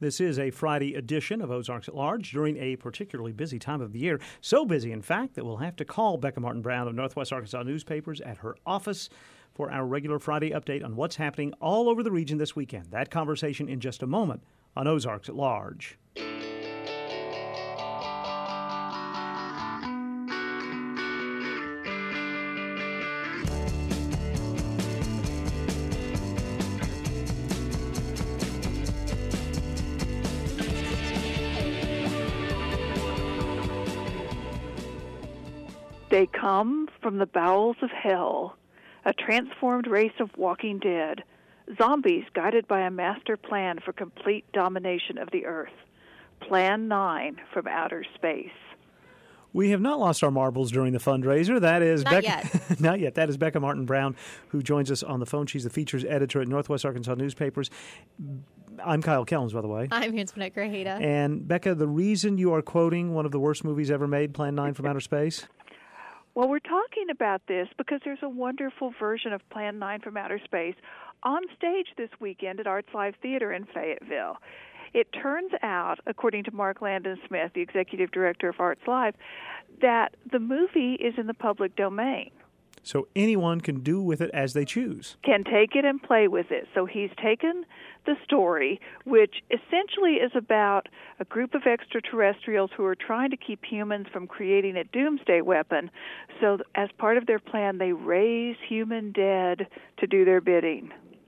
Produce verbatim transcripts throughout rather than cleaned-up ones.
This is a Friday edition of Ozarks at Large during a particularly busy time of the year. So busy, in fact, that we'll have to call Becca Martin Brown of Northwest Arkansas Newspapers at her office for our regular Friday update on what's happening all over the region this weekend. That conversation in just a moment on Ozarks at Large. They come from the bowels of hell, a transformed race of walking dead, zombies guided by a master plan for complete domination of the earth. Plan nine from outer space. We have not lost our marbles during the fundraiser. That is Not Becca, yet. not yet. That is Becca Martin Brown, who joins us on the phone. She's the features editor at Northwest Arkansas Newspapers. I'm Kyle Kellums, by the way. I'm Antoinette Grajeda. And Becca, the reason you are quoting one of the worst movies ever made, Plan nine from Outer Space? Well, we're talking about this because there's a wonderful version of Plan nine from Outer Space on stage this weekend at Arts Live Theater in Fayetteville. It turns out, according to Mark Landon Smith, the executive director of Arts Live, that the movie is in the public domain. So anyone can do with it as they choose. Can take it and play with it. So he's taken the story, which essentially is about a group of extraterrestrials who are trying to keep humans from creating a doomsday weapon. So as part of their plan, they raise human dead to do their bidding.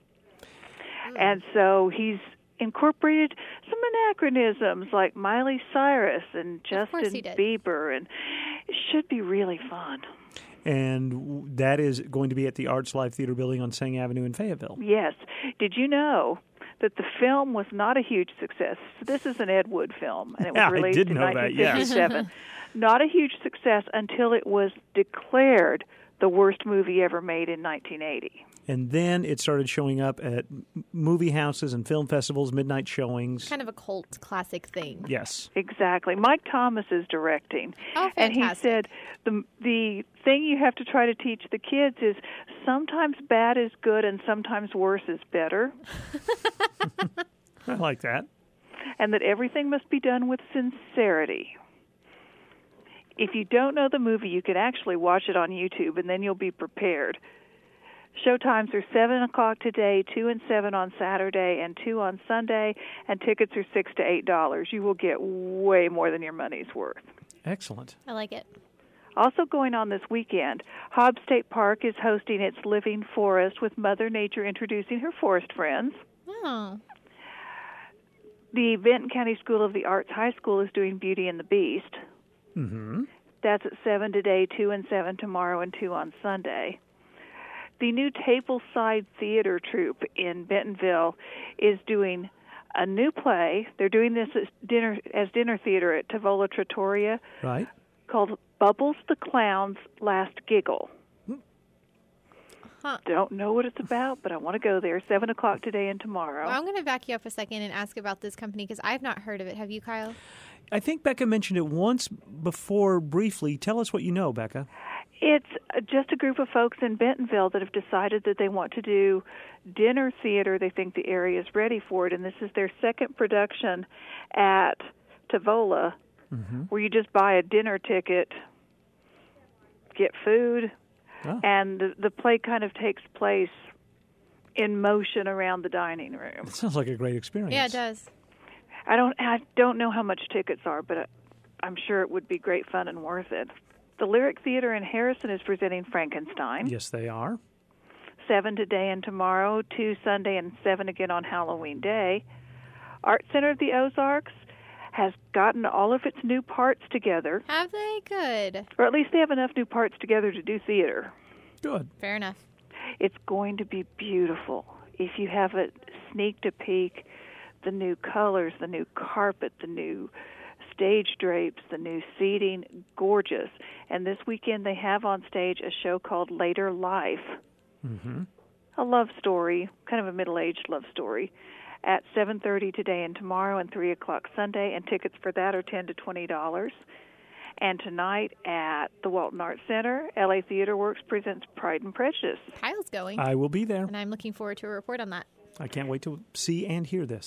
Mm. And so he's incorporated some anachronisms like Miley Cyrus and Justin Bieber, and it should be really fun. And that is going to be at the Arts Live Theater building on Sang Avenue in Fayetteville. Yes. Did you know that the film was not a huge success? This is an Ed Wood film, and it was yeah, released I did in know nineteen that, fifty-seven. yes. Not a huge success until it was declared the worst movie ever made in nineteen eighty. And then it started showing up at movie houses and film festivals, midnight showings. Kind of a cult classic thing. Yes. Exactly. Mike Thomas is directing. Oh, fantastic. And he said the the thing you have to try to teach the kids is sometimes bad is good and sometimes worse is better. I like that. And that everything must be done with sincerity. If you don't know the movie, you can actually watch it on YouTube, and then you'll be prepared. Showtimes are seven o'clock today, two and seven on Saturday, and two on Sunday, and tickets are six to eight dollars. You will get way more than your money's worth. Excellent. I like it. Also going on this weekend, Hobbs State Park is hosting its Living Forest with Mother Nature introducing her forest friends. Oh. The Benton County School of the Arts High School is doing Beauty and the Beast. Mm-hmm. That's at seven today, two and seven tomorrow, and two on Sunday. The new Tableside Theater Troupe in Bentonville is doing a new play. They're doing this as dinner as dinner theater at Tavola Trattoria. Right. Called Bubbles the Clown's Last Giggle. Huh. Don't know what it's about, but I want to go there. Seven o'clock today and tomorrow. Well, I'm going to back you up a second and ask about this company because I've not heard of it. Have you, Kyle? I think Becca mentioned it once before briefly. Tell us what you know, Becca. It's just a group of folks in Bentonville that have decided that they want to do dinner theater. They think the area is ready for it, and this is their second production at Tavola, mm-hmm. where you just buy a dinner ticket, get food, oh. and the, the play kind of takes place in motion around the dining room. It sounds like a great experience. Yeah, it does. I don't, I don't know how much tickets are, but I'm sure it would be great fun and worth it. The Lyric Theater in Harrison is presenting Frankenstein. Yes, they are. Seven today and tomorrow, two Sunday, and seven again on Halloween Day. Art Center of the Ozarks has gotten all of its new parts together. Have they? Good. Or at least they have enough new parts together to do theater. Good. Fair enough. It's going to be beautiful. If you haven't sneaked a peek, the new colors, the new carpet, the new stage drapes, the new seating, gorgeous. And this weekend they have on stage a show called Later Life, mm-hmm. a love story, kind of a middle-aged love story, at seven thirty today and tomorrow and three o'clock Sunday, and tickets for that are ten to twenty dollars. And tonight at the Walton Arts Center, L A Theater Works presents Pride and Prejudice. Kyle's going. I will be there. And I'm looking forward to a report on that. I can't wait to see and hear this.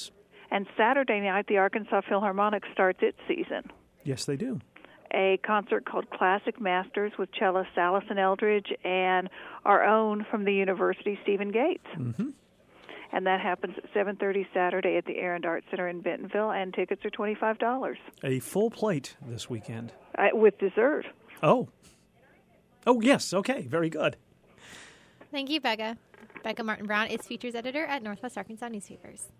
And Saturday night, the Arkansas Philharmonic starts its season. Yes, they do. A concert called Classic Masters with cellist Allison Eldridge and our own from the university, Stephen Gates. Mm-hmm. And that happens at seven thirty Saturday at the Arend Art Center in Bentonville, and tickets are twenty-five dollars. A full plate this weekend. Uh, with dessert. Oh. Oh, yes. Okay. Very good. Thank you, Becca. Becca Martin Brown is features editor at Northwest Arkansas Newspapers.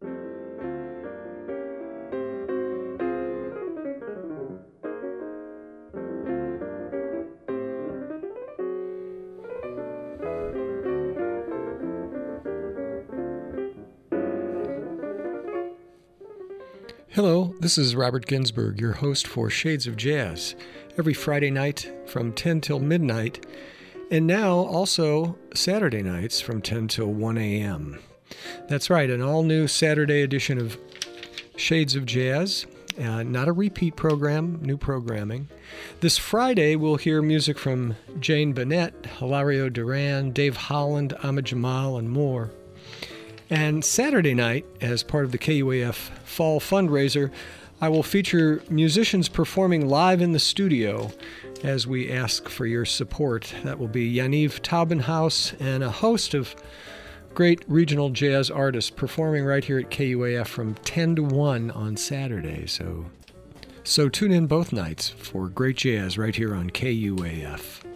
Hello, this is Robert Ginsburg, your host for Shades of Jazz, every Friday night from ten till midnight, and now also Saturday nights from ten till one a.m. That's right, an all-new Saturday edition of Shades of Jazz, uh, not a repeat program, new programming. This Friday, we'll hear music from Jane Bennett, Hilario Duran, Dave Holland, Ahmad Jamal, and more. And Saturday night, as part of the K U A F Fall Fundraiser, I will feature musicians performing live in the studio as we ask for your support. That will be Yaniv Taubenhaus and a host of great regional jazz artists performing right here at K U A F from ten to one on Saturday. So, so tune in both nights for great jazz right here on K U A F.